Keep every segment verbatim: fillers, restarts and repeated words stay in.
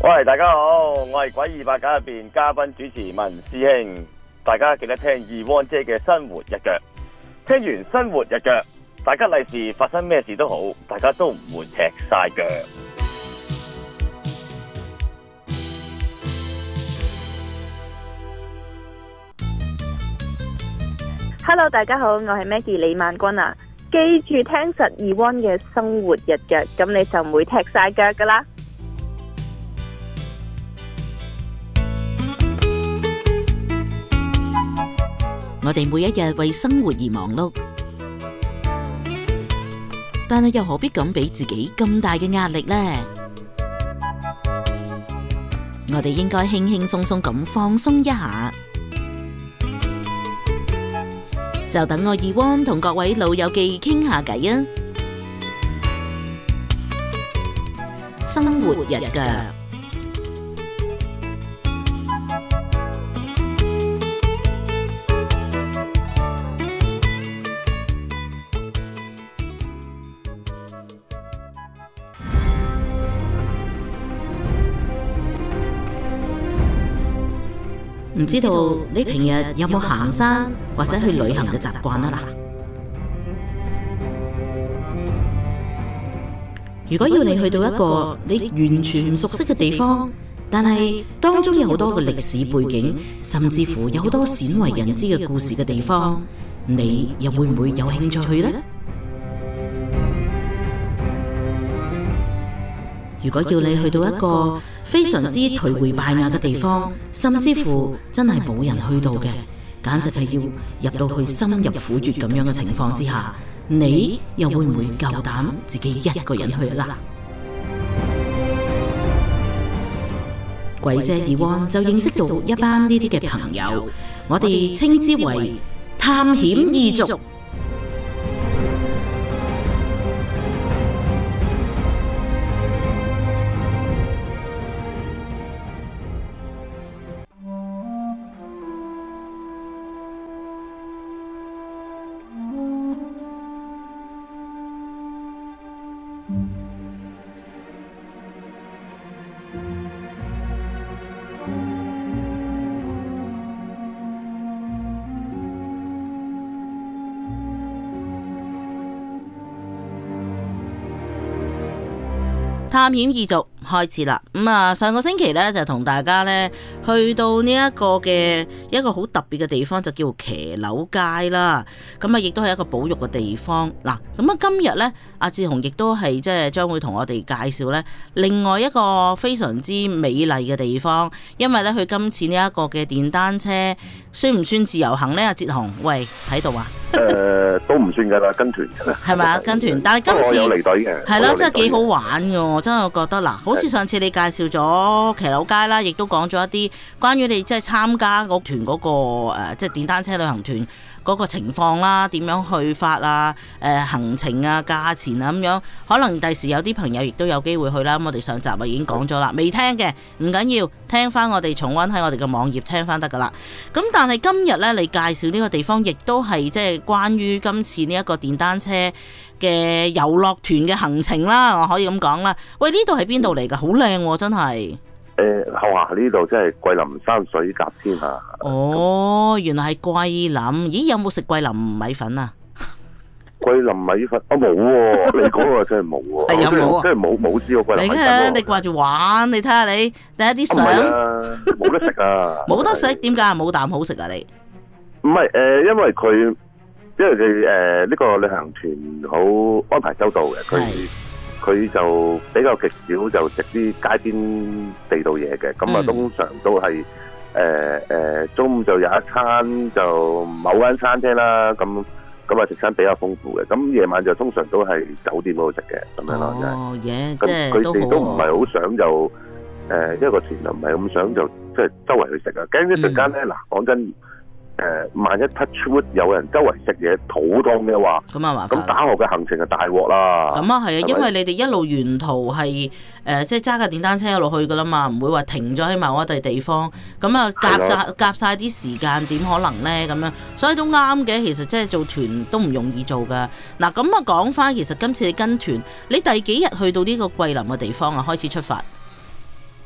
喂，大家好，我係鬼二百九入邊嘉賓主持文師兄，大家記得聽二汪姐嘅生活日腳。聽完生活日腳，大家利是發生咩事都好，大家都唔會踢晒腳。 Hello， 大家好，我係 Maggie 李萬君啊！記住聽實二汪嘅生活日腳，咁你就唔會踢晒腳噶啦。 我哋每一日為生活而忙碌，但係又何必咁俾自己咁大嘅壓力呢？我哋應該輕輕鬆鬆咁放鬆一下。就等我二汪同各位老友記傾下偈啊！生活日腳。唔知道你平日有冇行山或者去旅行嘅習慣啊？如果要你去到一個你完全唔熟悉嘅地方，但係當中有好多嘅歷史背景，甚至乎有好多鮮為人知嘅故事嘅地方，你又會唔會有興趣去呢？如果要你去到一個非常之頹垣敗瓦嘅地方，甚至乎真係冇人去到嘅，簡直係要入到去深入虎穴咁樣嘅情況之下，你又會唔會夠膽自己一個人去啦？鬼姐二汪就認識到一班呢啲嘅朋友，我哋稱之為探險二族。探險二族開始啦，咁、嗯、啊上個星期咧就同大家咧去到呢一個嘅一個好特別嘅地方，就叫騎樓街啦。咁啊亦都係一個保育嘅地方。嗱，咁啊今日咧阿志雄亦都係即係將會同我哋介紹咧另外一個非常之美麗嘅地方，因為咧佢今次呢一個嘅電單車算唔算自由行咧？阿志雄，喂喺度啊？ 誒、呃，都唔算噶啦，跟團噶啦， 係咪啊？跟團，但係今次我有離隊嘅， 係咯，真係幾好玩嘅。我真係覺得嗱，好似上次你介紹咗騎樓街啦，亦都講咗一啲關於你即係參加嗰團嗰個誒，即係電單車旅行團嗰個情況啦，點樣去法啊？誒，行程啊，價錢啊咁樣，可能第時有啲朋友亦都有機會去啦。咁我哋上集啊已經講咗啦，未聽嘅唔緊要，聽翻我哋重溫喺我哋嘅網頁聽翻得噶啦。咁但係今日咧，你介紹呢個地方，亦都係即係關於今次呢一個電單車嘅遊樂團嘅行程啦，我可以咁講啦。喂，呢度係邊度嚟噶？好靚喎，真係。 誒，後下呢度真係桂林山水甲天下。 哦，原來係桂林。咦，有冇食桂林米粉啊？ 桂林米粉啊冇喎，你講個真係冇喎。 係有冇啊？ 真係冇冇試過桂林米粉喎。 你掛住玩，你睇下你，你睇啲相。 冇得食啊！ 冇得食，點解冇啖好食啊？你唔係誒，因為佢。因為佢誒呢個旅行團好安排周到嘅，佢佢就比較極少就食啲街邊地道嘢嘅，咁啊、嗯、通常都係誒誒中午就有一餐就某間餐廳啦，咁咁啊食餐比較豐富嘅，咁夜晚就通常都係酒店嗰度食嘅咁樣咯， 哦耶， 即係咁佢哋都唔係好想就誒一個團就唔係咁想就即係周圍去食啊，驚一陣間咧嗱講真。誒、呃，萬一 touch wood 有人周圍食嘢肚痛嘅話，咁啊麻煩，咁打後嘅行程就大鑊啦。咁啊係啊， 因為你哋一路沿途係誒、呃，即係揸架電單車一路去噶啦嘛，唔會話停咗喺某一地地方，咁啊夾晒夾晒啲時間，點可能咧？咁樣，所以都啱嘅。其實即係做團都唔容易做噶。嗱，咁啊講翻，其實今次你跟團，你第幾日去到呢個桂林嘅地方啊？開始出發。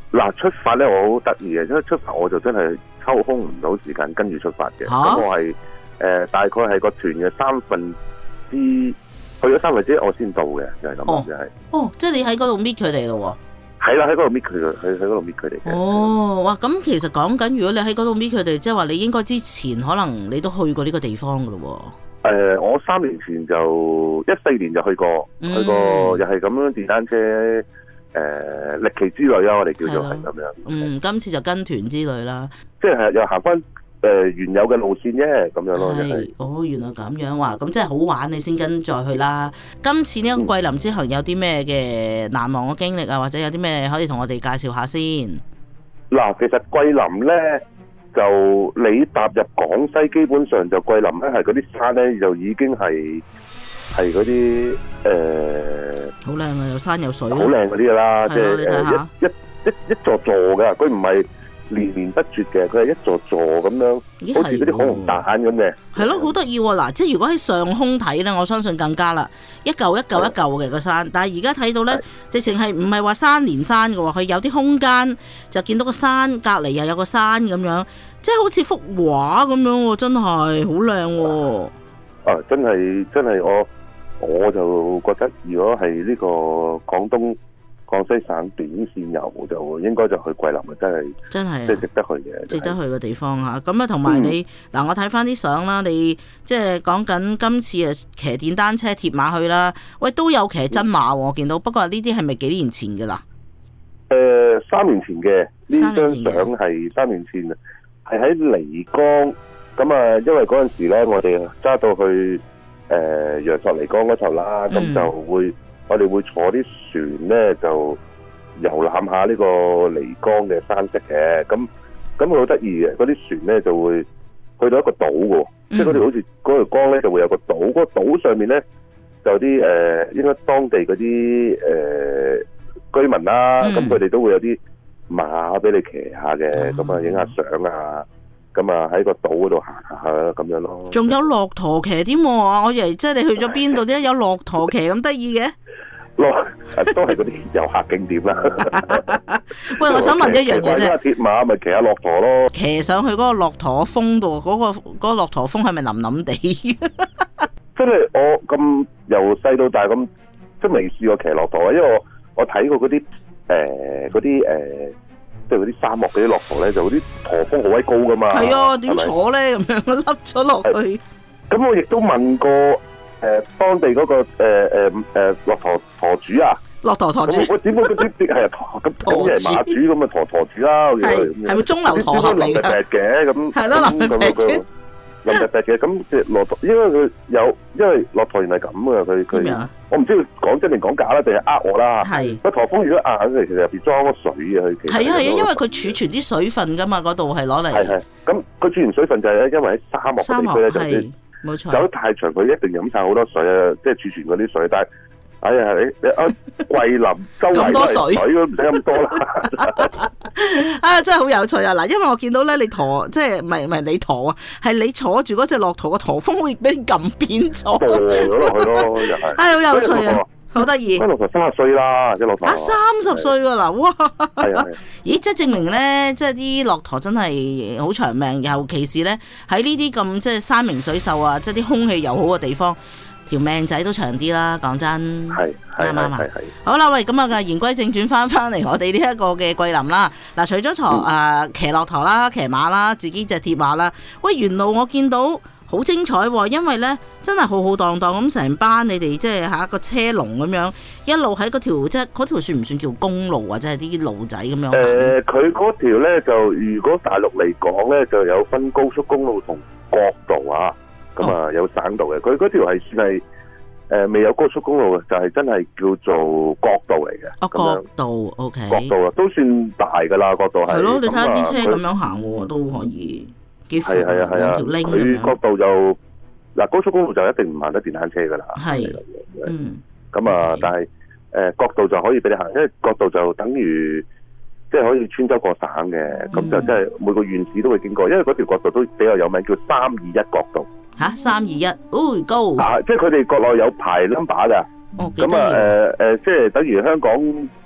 嗱，出發咧我好得意嘅，因為出發我就真係抽空唔到時間跟住出發嘅。咁、啊、我係誒、呃、大概係個團嘅三分之去咗三分之一我先到嘅，就係、是、咁哦， 就係、是。 哦，即係你喺嗰度搣佢哋咯喎。 係啦，喺嗰度搣佢哋，喺喺嗰度搣佢哋嘅。 哦，哇！咁其實講緊，如果你喺嗰度搣佢哋，即係話你應該之前可能你都去過呢個地方噶咯喎。誒、 呃，我三年前就一四年就去過，嗯、去過又係咁樣電單車誒、呃、歷奇之旅啊，我哋叫做係咁樣。 嗯，今次就跟團之旅啦， 即係又行翻誒原有嘅路線啫，咁樣咯，就係。 哦，原來咁樣話，咁真係好玩，你先跟再去啦。今次呢個桂林之行有啲咩嘅難忘嘅經歷啊，或者有啲咩可以同我哋介紹下先？ 嗱，其實桂林咧。就你踏入廣西，基本上就桂林咧，係嗰啲山咧，就已經係係嗰啲誒， 好靚啊，有山有水， 好靚嗰啲噶啦，即係誒一一一一座座噶，佢唔係連綿不絕嘅，佢係一座座咁樣，好似嗰啲恐龍蛋咁嘅。 係咯，好得意喎！嗱，即係如果喺上空睇咧，我相信更加啦，一嚿一嚿一嚿嘅個山。但係而家睇到咧，直情係唔係話山連山嘅喎，佢有啲空間就見到個山隔離又有個山咁樣。即係好似幅畫咁樣喎，真係好靚喎！ 啊，真係真係我我就覺得，如果係呢個廣東廣西省短線遊，就應該就去桂林啊！真係真係即係值得去嘅， 值得去嘅地方嚇。咁啊，同埋你嗱、嗯，我睇翻啲相啦，你即係講緊今次啊騎電單車鐵馬去啦，喂都有騎真馬喎，我見到。不過呢啲係咪幾年前㗎啦？ 誒、呃，三年前嘅呢張相係三年前啊。係喺漓江咁啊，因為嗰陣時咧，我哋揸到去誒陽朔漓江嗰頭啦，咁、嗯、就會我哋會坐啲船咧，就遊覽下呢個漓江嘅山色嘅。咁咁佢好得意嘅，嗰啲船咧就會去到一個島嘅，即係嗰條好似嗰條江咧就會有個島，嗰、嗰個島上面咧就有啲誒、呃，應該當地嗰啲誒居民啦，咁佢哋都會有啲馬俾你騎下嘅，咁啊影下相啊，咁啊喺個島嗰度行下咁樣咯。仲有駱駝騎添喎，我以為即係你去咗邊度啫，有駱駝騎咁得意嘅。 駱都係嗰啲遊客景點啦。 喂，我想問一樣嘢啫。 鐵馬咪騎下駱駝咯。騎上去嗰個駱駝峰度，嗰、嗰個嗰、嗰個駱駝峰係咪腍腍地？ 真係我咁由細到大咁都未試過騎駱駝啊，因為我我睇過嗰啲。誒嗰啲誒，即係嗰啲沙漠嗰啲駱駝咧，就嗰啲駝峰好鬼高噶嘛。係啊，點坐咧咁樣凹咗落去？咁我亦都問過誒、呃、當地嗰、嗰個誒誒誒駱駝駝主啊，駱駝駝主。我點解嗰啲啲係啊？咁咁係馬主咁啊，駝駝主啦。係係咪中流駝俠嚟㗎？嘅咁。係咯，林伯嘅。林伯嘅咁即係駱駝，因為佢有，因為駱駝原來咁嘅，佢佢。我唔知佢講真定講假啦，定係呃我啦。係個駝峰如果硬，其實入邊裝咗水嘅，佢其實係啊係啊，因為佢儲存啲水分噶嘛，嗰度係攞嚟。係係，咁佢儲存水分就係咧，因為喺沙漠嘅地區咧，就係冇錯。走得太長，佢一定飲晒好多水啊，即係儲存嗰啲水。但係哎呀，你你啊桂林周圍都係水，都唔使咁多啦。啊，真係好有趣啊！嗱，因為我見到咧，你駝即係唔係唔係你駝啊，係你坐住嗰隻駱駝個駝峰會俾你撳扁咗，墮咗落去咯，又係。係好有趣啊，好得意。駱駝三十歲啦，隻駱駝。啊，三十歲噶啦，哇！係啊係。咦，即係證明咧，即係啲駱駝真係好長命，尤其是咧喺呢啲咁即係山明水秀啊，即係啲空氣又好嘅地方。條命仔都長啲啦，講真，係啱唔啱啊？好啦，喂，咁啊，言歸正傳，翻翻嚟我哋呢一個嘅桂林啦。嗱，除咗駝誒騎駱駝啦、騎馬啦、自己隻鐵馬啦，喂，沿路我見到好精彩喎，因為咧真係浩浩蕩蕩咁成班你哋即係下一個車龍咁樣，一路喺嗰條即係嗰條算唔算叫公路或者係啲路仔咁樣？誒、呃，佢嗰條咧就如果大陸嚟講咧，就有分高速公路同國道啊。咁啊、哦，有省道嘅，佢嗰條係算係誒、呃、未有高速公路嘅，就係、是、真係叫做國道嚟嘅。哦，國道 ，O K。國道啊，都算大噶啦，國道係。係咯，你睇下啲車咁樣行喎，都可以幾乎兩條 link 咁樣。佢國道就嗱高速公路就一定唔行得電單車噶啦。係。嗯。咁啊，但係誒、呃、國道就可以俾你行，因為國道就等於即係可以穿州過省嘅，咁、嗯、就即係每個縣市都會經過，因為嗰條國道都比較有名，叫三二一國道。吓，三二一，哦高，啊，即係佢哋國內有排 number 噶，咁啊，誒誒，即係等於香港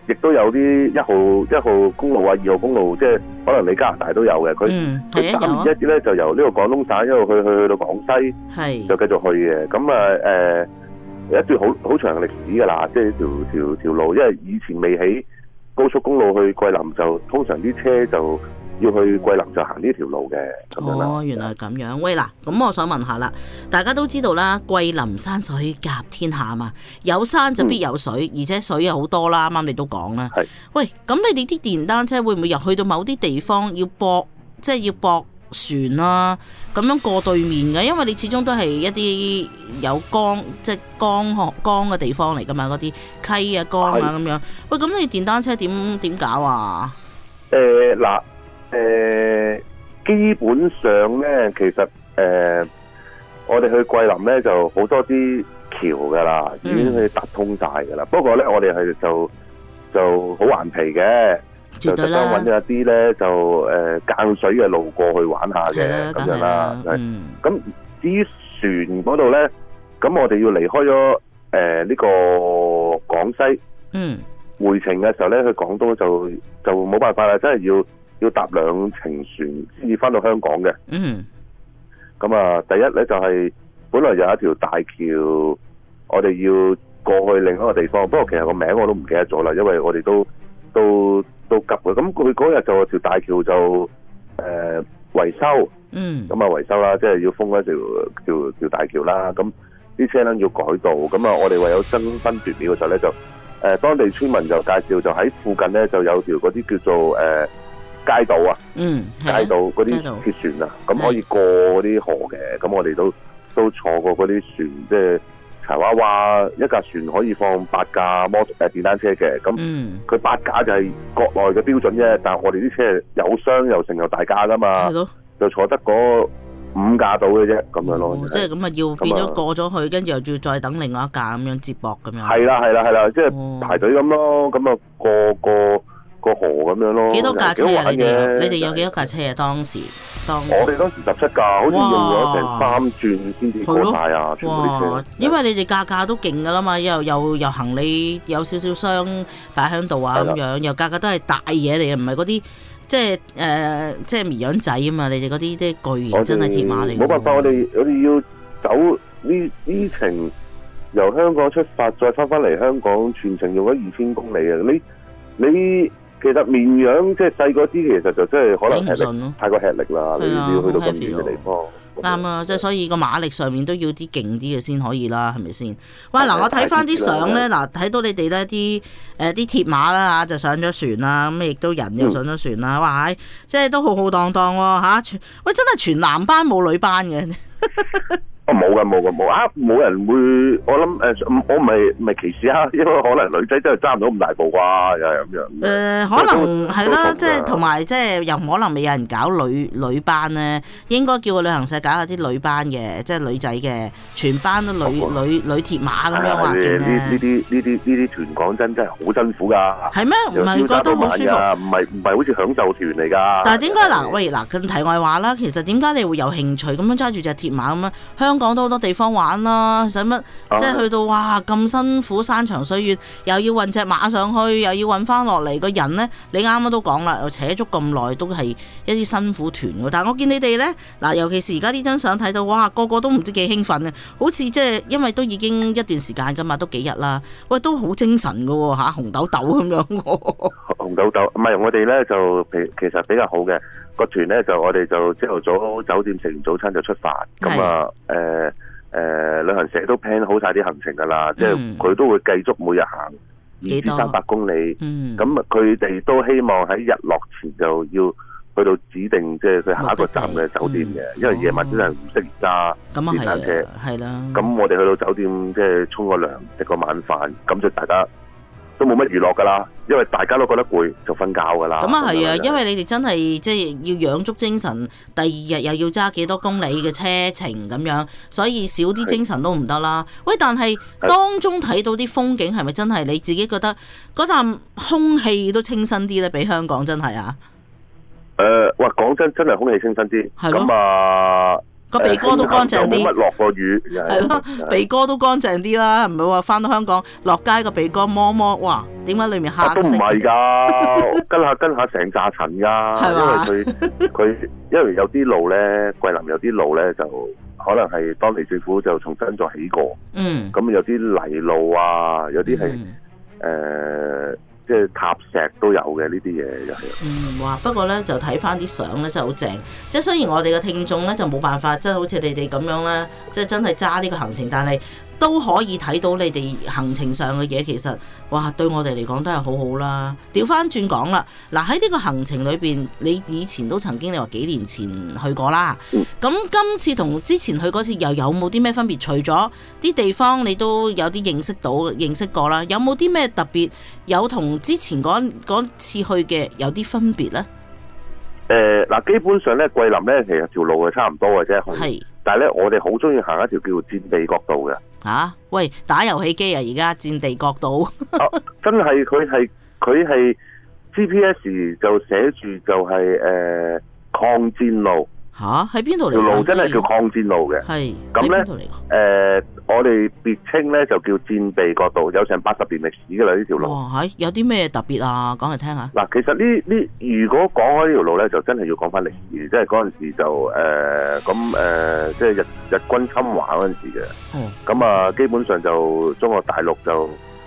亦都有啲一號一號公路啊、二號公路，即係可能你加拿大都有嘅。佢佢三二一啲咧就由呢個廣東省一路去去去到廣西，係就繼續去嘅。咁啊誒一段好好長嘅歷史㗎啦，即係條條條路，因為以前未起高速公路去桂林，就通常啲車就要去桂林就行呢條路嘅。 哦，原來係咁樣。喂嗱，咁我想問下啦，大家都知道啦，桂林山水甲天下嘛，有山就必有水，嗯、而且水又好多啦。啱啱你都講啦。係。喂，咁你哋啲電單車會唔會入去到某啲地方要駁，即係要駁船啊，咁樣過對面嘅？因為你始終都係一啲有江，即係江河江嘅地方嚟㗎嘛，嗰啲溪啊、江啊咁樣。喂，咁你電單車點點搞啊？ 誒嗱、呃。誒、呃，基本上咧，其實誒、呃，我哋去桂林咧就好多啲橋噶啦，已經去搭通晒噶啦。不過咧，我哋係就就好頑皮嘅，就特登揾咗一啲咧就誒間水嘅路過去玩下嘅咁樣啦。咁、嗯、至於船嗰度咧，咁我哋要離開咗誒呢個廣西，嗯，回程嘅時候咧去廣東就就冇辦法啦，真係要。要搭兩程船先至翻到香港嘅。嗯。咁啊，第一咧就係、是、本來有一條大橋，我哋要過去另一個地方。不過其實個名我都唔記得咗啦，因為我哋都都都急嘅。咁佢嗰日就條大橋就誒、呃、維修。嗯。咁啊維修啦，即係要封一條條條大橋啦。咁啲車輛要改道。咁啊，我哋為咗爭分奪秒嘅時候咧，就誒、呃、當地村民就介紹，就喺附近咧就有條嗰啲叫做誒。呃街道啊，嗯，街道嗰啲鐵船啊，咁可以過嗰啲河嘅，咁我哋都都坐過嗰啲船，即係柴娃娃一架船可以放八架摩誒電單車嘅，咁佢八架就係國內嘅標準啫，但係我哋啲車有箱又成又大架噶嘛，就坐得嗰五架到嘅啫，咁樣咯， 即係咁啊，要變咗過咗去，跟住又要再等另外一架咁樣接駁咁樣， 係啦係啦係啦，即係排隊咁咯，咁啊過過。個河咁樣咯， 幾多架車啊？你哋你哋有幾多架車啊？當時當時我哋當時十七架，好似用咗成三轉先至過晒啊！ 哇！因為你哋架架都勁噶啦嘛，又又又行李有少少箱擺喺度啊咁樣，又架架都係大嘢嚟嘅，唔係嗰啲即係誒、呃、即係綿羊仔啊嘛！你哋嗰啲即係巨型真係鐵馬嚟。 冇辦法，我哋我哋要走呢呢程由香港出發，再翻翻嚟香港，全程用咗二千公里啊！你你。其實綿羊即係細嗰啲，其實就真係可能吃力，太過吃力啦。你要去到咁遠嘅地方， 啱啊！即係所以個馬力上面都要啲勁啲嘅先可以啦，係咪先？哇！嗱，我睇翻啲相咧，嗱，睇到你哋咧啲誒啲鐵馬啦嚇，就上咗船啦，咁亦都人又上咗船啦，哇！即係都浩浩蕩蕩喎嚇，喂，真係全男班冇女班嘅。 哦，冇噶冇噶冇啊！冇人會，我諗誒、呃，我唔係唔係歧視啊，因為可能女仔真係揸唔到咁大步啩，又係咁樣。誒、 呃，可能係啦，即係同埋即係又可能未有人搞女女班咧，應該叫個旅行社搞下啲女班嘅，即係女仔嘅，全班都女、哦、女女鐵馬咁樣話嘅。呢呢啲呢啲呢啲團講真真係好辛苦㗎。係咩？唔係覺得好舒服？唔係唔係好似享受團嚟㗎。但係點解嗱？喂嗱，咁題外話啦，其實點解你會有興趣咁樣揸住隻鐵馬咁樣？香港都好多地方玩啦，使乜即係去到哇咁辛苦山長水遠，又要運隻馬上去，又要運翻落嚟個人呢？你啱啱都講啦，又扯足咁耐，都係一啲辛苦團喎。但係我見你哋呢，嗱，尤其是而家呢張相睇到，哇個個都唔知幾興奮啊，好似即係因為都已經一段時間噶嘛，都幾日啦，喂都好精神噶喎嚇，紅豆豆咁樣。 紅豆豆唔係我哋呢，就其實比較好嘅。個團咧就我哋就朝頭早酒店食完早餐就出發，咁啊誒誒旅行社都 plan 好晒啲行程噶啦，嗯、即係佢都會繼續每日行二至三百公里，咁啊佢哋都希望喺日落前就要去到指定即係佢下一個站嘅酒店嘅，嗯、因為夜晚真係唔適宜揸電單車，係啦。咁我哋去到酒店即係沖個涼，食個晚飯，咁就大家都冇乜娛樂噶啦，因為大家都覺得攰，就瞓覺噶啦。咁啊係啊，因為你哋真係即係要養足精神，第二日又要揸幾多公里嘅車程咁樣，所以少啲精神都唔得啦。喂，但係當中睇到啲風景係咪真係你自己覺得嗰啖空氣都清新啲咧？比香港真係啊？誒、呃，哇！講真，真係空氣清新啲。係咯。咁啊， 個鼻哥都乾淨啲。 冇乜落過雨。 係咯，鼻哥都乾淨啲啦，唔係話翻到香港落街個鼻哥摸摸，哇！點解裏面黑色？ 都唔係㗎，跟下跟下成紮塵㗎，因為佢佢因為有啲路咧，桂林有啲路咧就可能係當地政府就重新再起過。嗯。咁有啲泥路啊，有啲係誒。呃即係塔石都有嘅呢啲嘢，就係。 嗯，哇！不過咧就睇翻啲相咧真係好正。即係雖然我哋嘅聽眾咧就冇辦法，即係好似你哋咁樣咧，即係真係揸呢個行程，但係都可以睇到你哋行程上嘅嘢。其實哇，對我哋嚟講都係好好啦。調翻轉講啦，嗱喺呢個行程裏邊，你以前都曾經你話幾年前去過啦。咁、嗯、今次同之前去嗰次又有冇啲咩分別？除咗啲地方你都有啲認識到、認識過啦，有冇啲咩特別？有同之前嗰次去嘅有啲分別咧？ 誒嗱、呃，基本上咧，桂林咧其實條路係差唔多嘅啫。係。但係咧，我哋好中意行一條叫做戰地國道嘅。 吓、啊？喂，打遊戲機啊！而家戰地國道。 啊、真係佢係佢係 G P S 就寫住就係、是、誒、呃、抗戰路。 吓？喺邊度嚟？ 條路真係叫抗戰路嘅。係。咁咧誒，我哋別稱咧就叫戰地國道，有成八十年歷史噶啦呢條路。 哇！係有啲咩特別啊？講嚟聽下。嗱， 其實呢呢如果講開呢條路咧，就真係要講翻歷史，即係嗰陣時就誒咁誒，即係日日軍侵華嗰陣時嘅。哦。咁啊，基本上就中國大陸就誒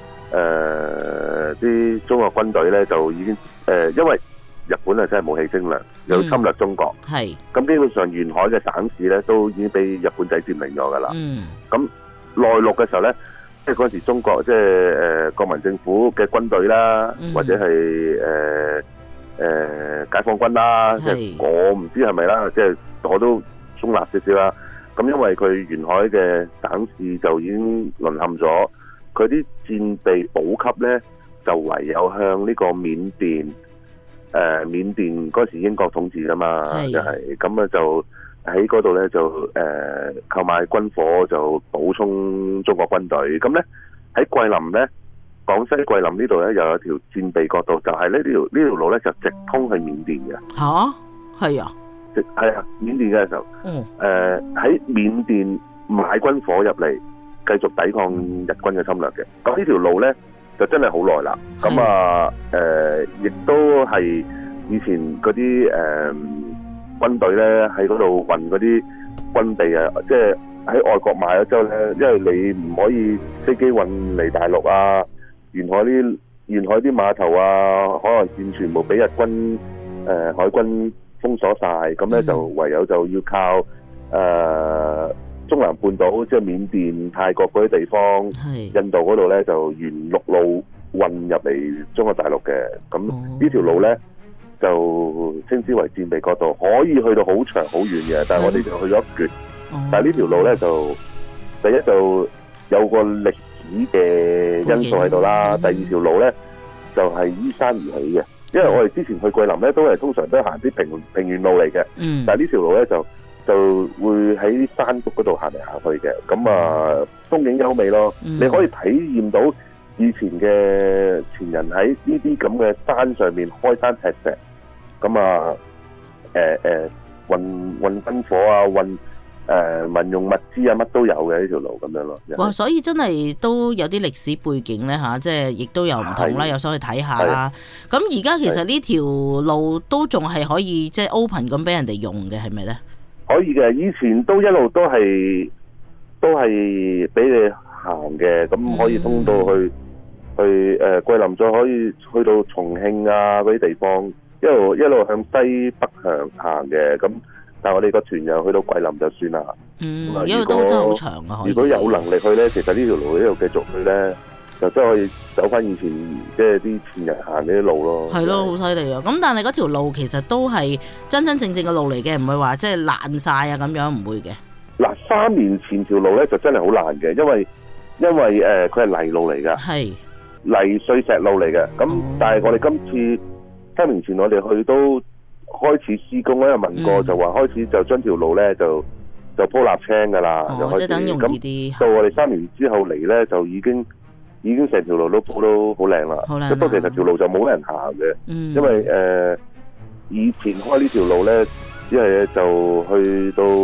啲、呃、中國軍隊咧就已經誒、呃，因為日本啊真係武器精良，有侵略中國。係、嗯。咁基本上沿海嘅省市咧都已經俾日本仔佔領咗㗎啦。嗯。咁內陸嘅時候咧，即係嗰陣時中國即係誒國民政府嘅軍隊啦，嗯、或者係誒誒解放軍啦，即係我唔知係咪啦，即係我都中立少少啦。咁因為佢沿海嘅省市就已經淪陷咗，佢啲戰備補給咧就唯有向呢個緬甸。誒、呃、緬甸嗰時英國統治㗎嘛，就係咁啊，就喺嗰度咧就誒、呃、購買軍火，就補充中國軍隊。咁咧喺桂林咧，廣西桂林呢度咧又有條戰備國道，就係呢條呢條路咧就直通去緬甸嘅。吓？係啊，直係啊，緬甸嘅時候，嗯，誒喺緬甸買軍火入嚟，繼續抵抗日軍嘅侵略嘅。咁呢條路咧就真係好耐啦，咁啊，誒、呃，亦都係以前嗰啲誒軍隊咧喺嗰度運嗰啲軍備啊，即係喺外國買咗之後咧，因為你唔可以飛機運嚟大陸啊，沿海啲沿海啲碼頭啊，海岸線全部俾日軍誒、呃、海軍封鎖晒，咁咧就唯有就要靠誒。呃中南半島即係緬甸、泰國嗰啲地方，印度嗰度咧就沿陸路運入嚟中國大陸嘅。咁呢條路咧就稱之為戰備國道，可以去到好長好遠嘅。但係我哋就去咗一橛。但係呢條路咧就第一就有個歷史嘅因素喺度啦。第二條路咧就係依山而起嘅，因為我哋之前去桂林咧都係通常都係行啲平平原路嚟嘅。但係呢條路咧就就會喺山谷嗰度行嚟行去嘅，咁啊風景優美咯。嗯、你可以體驗到以前嘅前人喺呢啲咁嘅山上面開山劈石，咁啊誒誒運運軍火啊，運誒、呃、民用物資啊，乜都有嘅呢條路咁樣咯。 哇！所以真係都有啲歷史背景咧嚇、啊，即係亦都有唔同啦，又想去睇下啦。咁而家其實呢條路都仲係可以即係 open 咁俾人哋用嘅，係咪咧？ 可以嘅，以前都一路都係都係俾你行嘅，咁可以通到去、嗯、去誒、呃、桂林，再可以去到重慶啊嗰啲地方，一路一路向西北向行嘅。咁但係我哋個團又去到桂林就算啦。嗯，因為都真係好長啊。如果有能力去咧，其實呢條路一路繼續去咧，就真係可以走翻以前即係啲前人行嗰啲路咯。係咯，好犀利啊！咁但係嗰條路其實都係真真正正嘅路嚟嘅，唔會話即係爛晒啊咁樣，唔會嘅。嗱，三年前條路咧就真係好爛嘅，因為因為誒佢係泥路嚟㗎，係泥碎石路嚟嘅。咁、嗯、但係我哋今次三年前我哋去都開始施工咧，問過就話開始就將條路咧就就鋪瀝青㗎啦，哦、就開始即係等容易啲。到我哋三年之後嚟咧，就已經。已經成條路都鋪到好靚啦，不過其實條路就冇人行嘅，嗯、因為誒、呃、以前開呢條路咧，一係就去到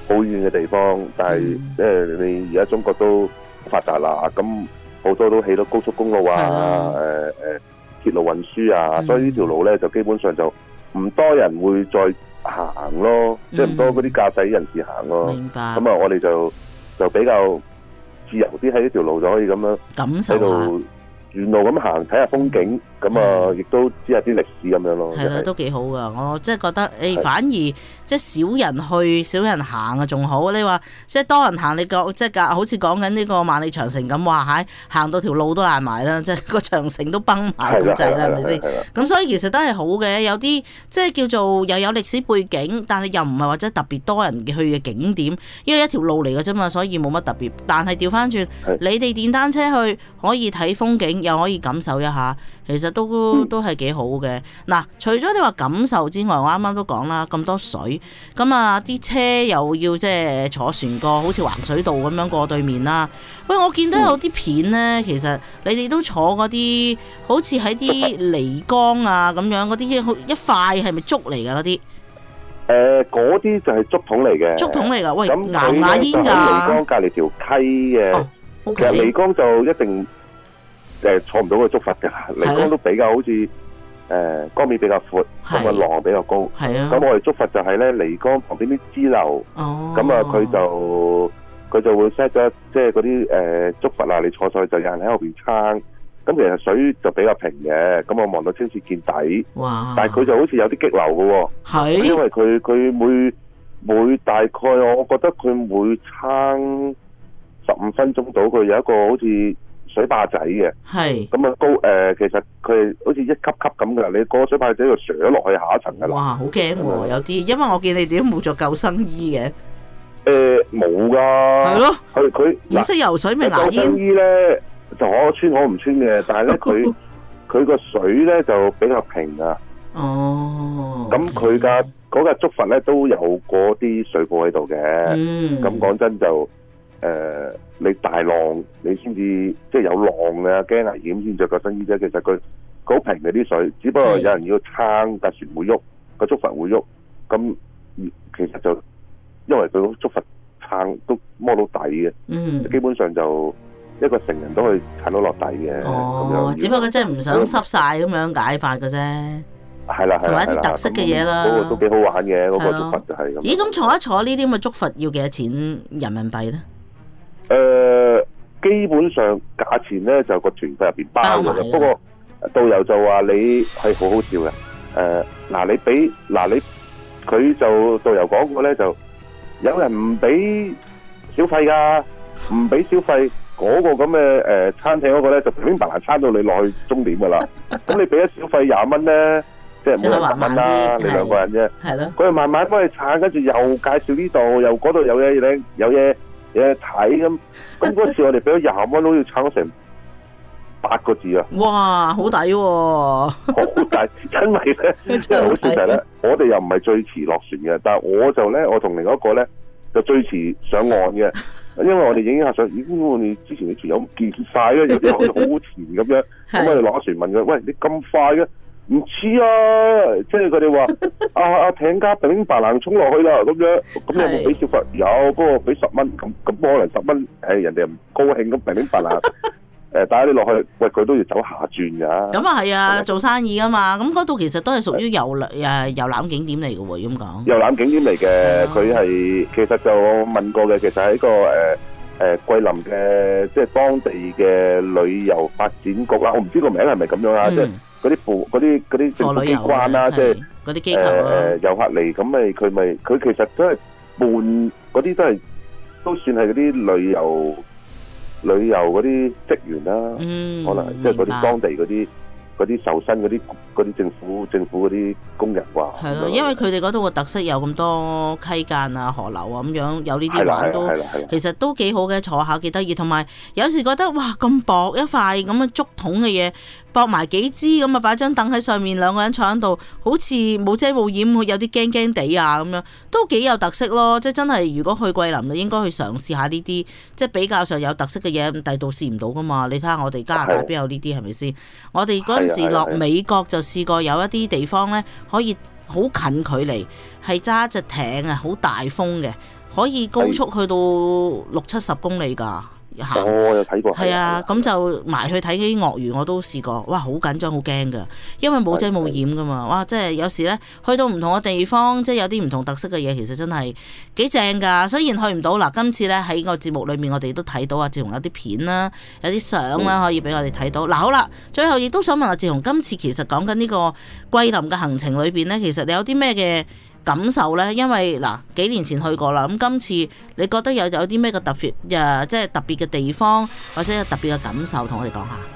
好遠嘅地方，但係即係你而家中國都發達啦，咁好多都起到高速公路啊，誒誒、呃、鐵路運輸啊，嗯、所以呢條路咧就基本上就唔多人會再行咯，嗯、即係唔多嗰啲駕駛人士行咯。明白。咁啊，我哋就就比較自由啲喺呢條路就可以咁樣感受下。沿路咁行睇下風景，咁啊亦都知下啲歷史咁樣咯。係啦，都幾好噶。我即係覺得，誒、欸、反而即係少人去、少人行啊，仲好。你話即係多人行，你講即係好似講緊呢個萬里長城咁話，喺行到條路都爛埋啦，即係個長城都崩埋咁滯啦，係咪先？咁所以其實都係好嘅，有啲即係叫做又有歷史背景，但係又唔係或者特別多人去嘅景點，因為一條路嚟嘅啫嘛，所以冇乜特別。但係調翻轉，你哋電單車去可以睇風景。又可以感受一下，其實都都係幾好嘅。嗱，除咗你話感受之外，我啱啱都講啦，咁多水，咁啊啲車又要即係坐船過，好似橫水道咁樣過對面啦。喂，我見到有啲片呢，其實你哋都坐嗰啲，好似喺啲灕江啊咁樣，嗰啲一塊係咪竹嚟㗎嗰啲？誒，嗰啲就係竹筒嚟嘅。竹筒嚟㗎，喂，牙牙煙㗎。灕江隔離條溪嘅，哦 okay、其實灕江就一定。誒，坐唔到個竹筏嘅，灕江都比較好似誒江面比較闊，咁啊浪比較高。係啊，咁我哋竹筏就係咧灕江旁邊啲支流，咁啊佢就佢就會 set 咗即係嗰啲誒竹筏啊，你坐上去就有人喺後邊撐。咁其實水就比較平嘅，咁我望到清澈見底。哇！但係佢就好似有啲激流嘅，係因為佢佢每每大概我覺得佢每撐十五分鐘到，佢有一個好似水壩仔嘅，係咁啊高誒、呃，其實佢係好似一級級咁噶，你個水壩仔就上落去下一層噶啦。哇，好驚喎！有啲，因為我見你哋都冇着救生衣嘅。誒，冇噶。係咯。佢佢唔識游水咪牙煙。救生衣咧就可穿可唔穿嘅，但係咧佢佢個水咧就比較平啊。哦。咁佢架嗰架竹筏咧都有嗰啲水泡喺度嘅。嗯。咁講真就。誒、呃，你大浪你先至即係有浪嘅，驚危險先着救生衣啫。其實佢好平嘅啲水，只不過有人要撐架船會喐，個竹筏會喐。咁其實就因為佢個竹筏撐都摸到底嘅，嗯，基本上就一個成人都可以撐到落底嘅。哦，只不過真係唔想濕晒咁樣解法嘅啫。係啦，同埋一啲特色嘅嘢啦。嗰個都幾好玩嘅，嗰、嗰個竹筏就係咁。咦，咁坐一坐呢啲咁嘅竹筏要幾多錢人民幣咧？誒、呃，基本上價錢咧就個團費入邊包嘅，不過導遊就話你係好好笑嘅。誒、呃，嗱你俾嗱你，佢就導遊講過咧，就有人唔俾小費噶，唔俾小費嗰、那個咁嘅誒餐廳嗰個咧就平平白白餐到你落去終點噶啦。咁你俾咗小費廿蚊咧，即係每人十蚊啦，你兩個人啫。係咯。佢又慢慢幫你撐，跟住又介紹呢度，又嗰度有嘢咧，有嘢。嘢睇咁，咁嗰次我哋俾咗廿蚊，好似撐咗成八個字啊！哇，好抵喎！好抵，因為咧，即係好似就係咧，我哋又唔係最遲落船嘅，但係我就咧，我同另外一個咧就最遲上岸嘅，因為我哋已經係上，已經我哋之前啲船友見晒嘅，有啲好前咁樣，咁我哋落船問佢：喂，你咁快嘅？唔似啊！即係佢哋話啊啊艇家頂白冷衝落去啦咁樣，咁你有冇俾小費？有，不過俾十蚊，咁咁可能十蚊，誒人哋又唔高興咁頂白冷，誒帶你落去，喂佢都要走下轉噶。咁啊係啊，做生意噶嘛，咁嗰度其實都係屬於遊誒遊覽景點嚟嘅喎，咁講。遊覽景點嚟嘅，佢係其實就問過嘅，其實喺個誒誒桂林嘅即係當地嘅旅遊發展局啦，我唔知個名係咪咁樣啊，即係。嗰啲部嗰啲嗰啲政府機關啦，即係嗰啲機構誒誒遊客嚟，咁咪佢咪佢其實都係半嗰啲都係都算係嗰啲旅遊旅遊嗰啲職員啦，嗯，可能即係嗰啲當地嗰啲嗰啲受薪嗰啲嗰啲政府政府嗰啲工人啩。係咯，因為佢哋嗰度個特色有咁多溪澗啊、河流啊咁樣，有呢啲玩都其實都幾好嘅，坐下幾得意。同埋有，有時覺得哇咁薄一塊咁嘅竹筒嘅嘢。駁埋幾支咁啊，擺張凳喺上面，兩個人坐喺度，好似冇遮冇掩，有啲驚驚地啊咁樣，都幾有特色咯。即係真係，如果去桂林，你應該去嘗試下呢啲，即係比較上有特色嘅嘢，第度試唔到噶嘛。你睇下我哋加拿大邊有呢啲係咪先？我哋嗰陣時落美國就試過有一啲地方呢，可以好近距離係揸隻艇啊，好大風嘅。 可以高速去到六七十公里㗎。 哦，我有睇過。 係啊，咁就埋去睇啲鱷魚，我都試過。哇，好緊張，好驚㗎，因為冇遮冇掩㗎嘛。哇，即係有時咧，去到唔同嘅地方，即係有啲唔同特色嘅嘢，其實真係幾正㗎。雖然去唔到嗱，今次咧喺個節目裏面，我哋都睇到啊，志雄有啲片啦，有啲相啦，可以俾我哋睇到。嗱、嗯，好啦，最後亦都想問下志雄，今次其實講緊呢個桂林嘅行程裏邊咧，其實你有啲咩嘅感受咧？因為嗱幾年前去過啦，咁今次你覺得有有啲咩嘅特別誒，即係特別嘅地方，或者有特別嘅感受，同我哋講下。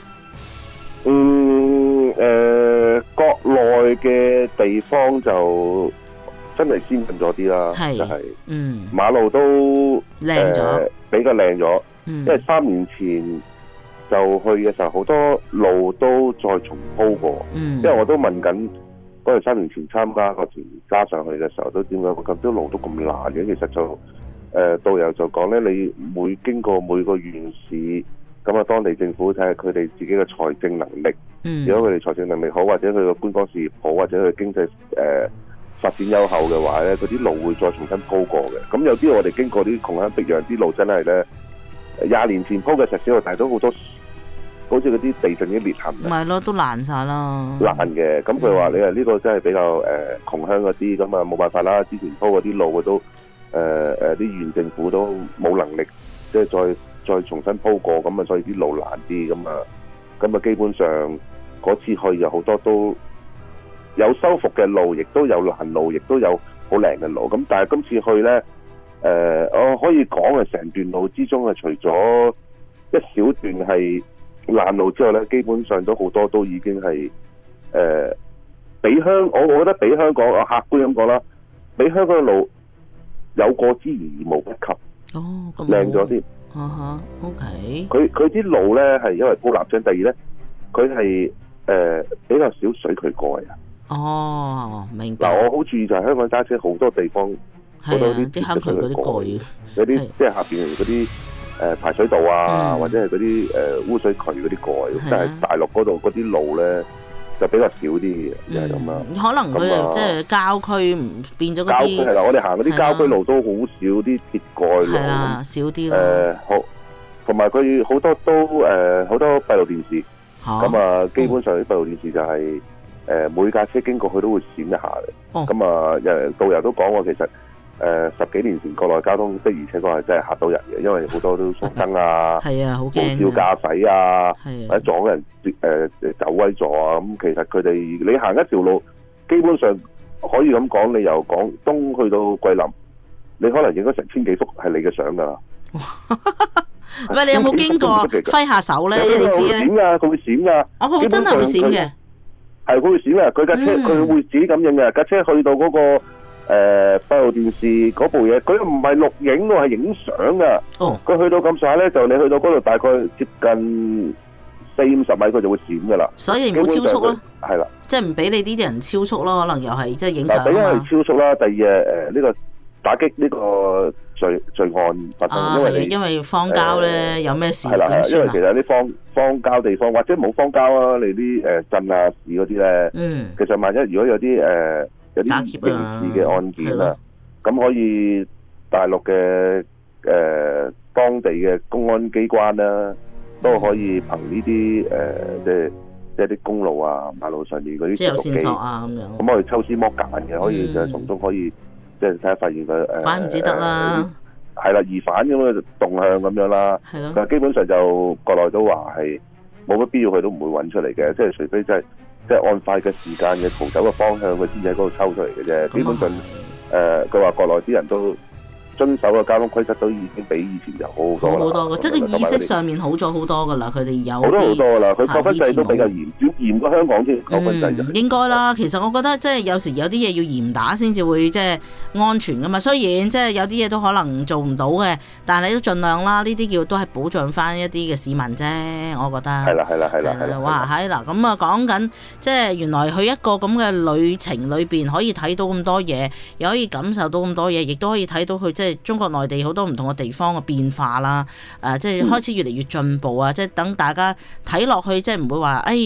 嗯，誒、呃，國內嘅地方就真係先進咗啲啦， 係， 就係、是， 嗯， 馬路都靚咗、呃， 比較靚咗， 嗯， 因為三年前就去嘅時候，好多路都再重鋪過， 嗯， 因為我都問緊。嗰陣三年前參加個團加上去嘅時候，都點解咁多路都咁爛嘅？其實就誒、呃、導遊就講咧，你每經過每個縣市，咁啊當地政府睇下佢哋自己嘅財政能力。 嗯、 如果佢哋財政能力好，或者佢個觀光事業好，或者佢經濟誒、呃、發展優厚嘅話咧，嗰啲路會再重新鋪過嘅。咁有啲我哋經過啲窮鄉僻壤啲路真係咧，廿年前鋪嘅石屎路，但係都好多。好似嗰啲地震啲裂痕， 唔係咯，都爛晒啦。 爛嘅，咁佢話你話呢個真係比較誒、呃、窮鄉嗰啲，咁啊冇辦法啦。之前鋪嗰啲路都誒誒啲縣政府都冇能力，即係再再重新鋪過，咁啊所以啲路爛啲，咁啊咁啊基本上嗰次去有好多都有修復嘅路，亦都有爛路，亦都有好靚嘅路。咁但係今次去咧，誒、呃、我可以講係成段路之中係除咗一小段係爛路之後咧，基本上都好多都已經係誒、呃、比香，我我覺得比香港，我客觀咁講啦，比香港嘅路有過之而無不及。 哦，咁靚咗啲。 啊哈 ，OK。 佢佢啲路咧係因為鋪瀝漿，第二咧佢係誒比較少水渠蓋啊。 哦，明白。 嗱，我好注意就係香港揸車好多地方好多啲啲坑渠嗰啲蓋， 有啲即係下邊嗰啲。誒排水道啊，嗯、或者係嗰啲誒污水渠嗰啲蓋，但係大陸嗰度嗰啲路咧就比較少啲嘅，就係咁啊。 可能佢即係郊區唔變咗嗰啲。郊區係啦， 我哋行嗰啲郊區路都好少啲鐵蓋路。係啦， 少啲。誒、 呃、好，同埋佢好多都誒好、呃、多閉路電視，咁啊基本上啲閉路電視就係、是、誒、呃、每架車經過佢都會閃一下嘅。咁、哦、啊，誒導遊都講過其實。誒、呃、十幾年前國內交通的而且確係真係嚇到人嘅，因為好多都衝燈啊， 係啊，好驚啊， 無照駕駛啊， 係啊， 或者撞人誒誒、呃、走威咗啊，咁、嗯、其實佢哋你行一條路，基本上可以咁講，你由廣東去到桂林，你可能影咗成千幾幅係你嘅相㗎。 喂，你有冇經過揮下手咧？你知咧？ 閃㗎，佢會閃㗎。 哦，佢真係會閃嘅。 係，佢會閃嘅。佢架車佢、嗯、會自己感應嘅。架車去到嗰、那個。誒閉路電視嗰部嘢，佢唔係錄影喎，係影相噶。哦，佢去到咁上下咧，就你去到嗰度大概接近四五十米，佢就會閃噶啦。 所以唔好超速咯。 係啦， 即係唔俾你呢啲人超速咯，可能又係即係影相啊嘛。第一係超速啦，第二誒誒呢個打擊呢個罪罪案發生， 啊、因為因為荒郊咧、呃、有咩事點算啊？ 因為其實啲荒荒郊地方或者冇荒郊啊，你啲誒鎮啊市嗰啲咧，嗯，其實萬一如果有啲誒。呃有啲刑事嘅案件啊，咁可以大陸嘅誒、呃、當地嘅公安機關啦、啊，都可以憑呢啲誒即係即係啲公路啊、馬路上面嗰啲即係有線索啊咁樣， 咁我哋抽絲剝繭嘅，可以就係從中可以即係睇下發現佢誒， 反唔知得啦， 係、呃、啦，疑犯咁嘅動向咁樣啦，係咯，但係基本上就國內都話係冇乜必要，佢都唔會揾出嚟嘅，即係除非真係。即係案發嘅時間嘅逃走嘅方向，佢先至喺嗰度抽出嚟嘅啫。基本上，誒佢話國內啲人都遵守嘅交通規則都已經比以前就好好多啦。好多嘅，即係個意識上面好咗好多噶啦。佢哋有好多好多啦。佢扣分制都比較嚴，要嚴過香港添。扣分制就應該啦。其實我覺得即係有時有啲嘢要嚴打先至會即係安全噶嘛。雖然即係有啲嘢都可能做唔到嘅，但係你都盡量啦。呢啲叫都係保障翻一啲嘅市民啫。我覺得係啦，係啦，係啦，係啦。哇，係嗱咁啊，講緊即係原來去一個咁嘅旅程裏邊可以睇到咁多嘢，又可以感受到咁多嘢，亦都可以睇到佢即係中國內地好多唔同嘅地方嘅變化啦。誒、呃，即係開始越嚟越進步啊！即係等大家睇落去，即係唔會話誒、哎，原來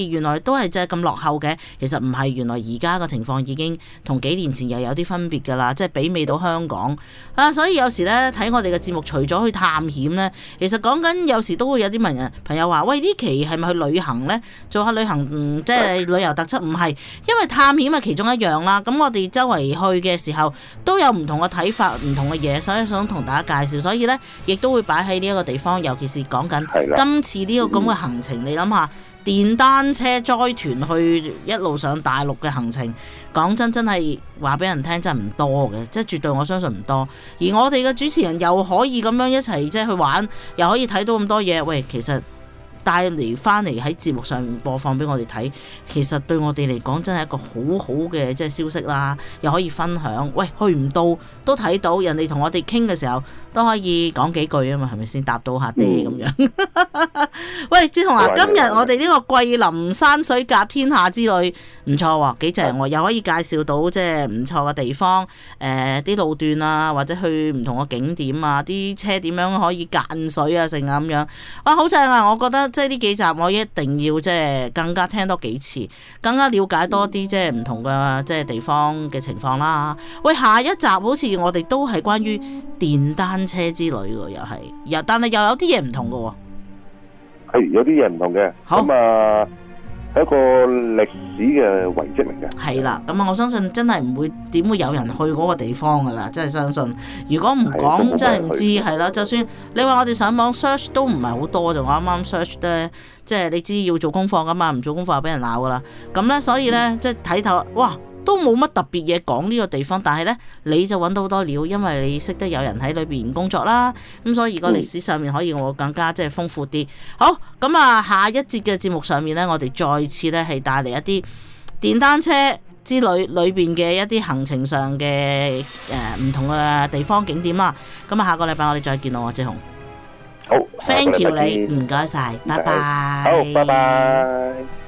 都係即係咁落後嘅？其實唔係，原來而家嘅情況已經同幾年前又有啲分別㗎啦，即係媲美到香港啊！所以有時咧睇我哋嘅節目，除咗去探險咧，其實講緊有時都會有啲朋友朋友話：喂，呢期係咪去旅行咧？做下旅行，嗯、即係旅遊特輯？唔係，因為探險係其中一樣啦。咁我哋周圍去嘅時候都有唔同嘅睇法、唔同嘅嘢，所以想同大家介紹。所以咧，亦都會擺喺呢一個地方，尤其是講緊今次呢個咁嘅行程，嗯、你諗下。電單車載團去一路上大陸嘅行程，講真真係話俾人聽真係唔多嘅，即係絕對我相信唔多。而我哋嘅主持人又可以咁樣一齊即係去玩，又可以睇到咁多嘢。喂，其實帶嚟翻嚟喺節目上面播放俾我哋睇，其實對我哋嚟講真係一個好好嘅即係消息啦，又可以分享。喂，去唔到都睇到，人哋同我哋傾嘅時候都可以講幾句啊嘛，係咪先答到下爹咁樣？嗯、喂，志雄啊，今日我哋呢個桂林山水甲天下之旅唔錯喎，幾正喎，又可以介紹到即係唔錯嘅地方，誒、呃、啲路段啊，或者去唔同嘅景點啊，啲車點樣可以間水啊，成啊咁樣，哇，好正啊！我覺得。即係呢幾集我一定要即係更加聽多幾次，更加了解多啲即係唔同嘅即係地方嘅情況啦。喂，下一集好似我哋都係關於電單車之旅喎，又係又但係又有啲嘢唔同嘅喎。 係有啲嘢唔同嘅。好咁啊，係一個歷史嘅遺跡嚟嘅。係啦，咁啊，我相信真係唔會點會有人去嗰個地方噶啦，真係相信。如果唔講，真係唔知係啦。就算你話我哋上網 search 都唔係好多，就我啱啱 search 咧，即係你知要做功課噶嘛，唔做功課就俾人鬧噶啦。咁咧，所以咧，即係睇頭，哇！都冇乜特別嘢講呢個地方，但係呢，你就揾到好多料，因為你識得有人喺裏邊工作啦，咁所以個歷史上面可以我更加即係豐富啲。好，咁啊下一節嘅節目上面呢，我哋再次呢係帶嚟一啲電單車之旅裏邊嘅一啲行程上嘅誒唔同嘅地方景點啦。咁啊下個禮拜我哋再見咯，志雄。 好 ，thank you 你，唔該晒，拜拜。 好，拜拜。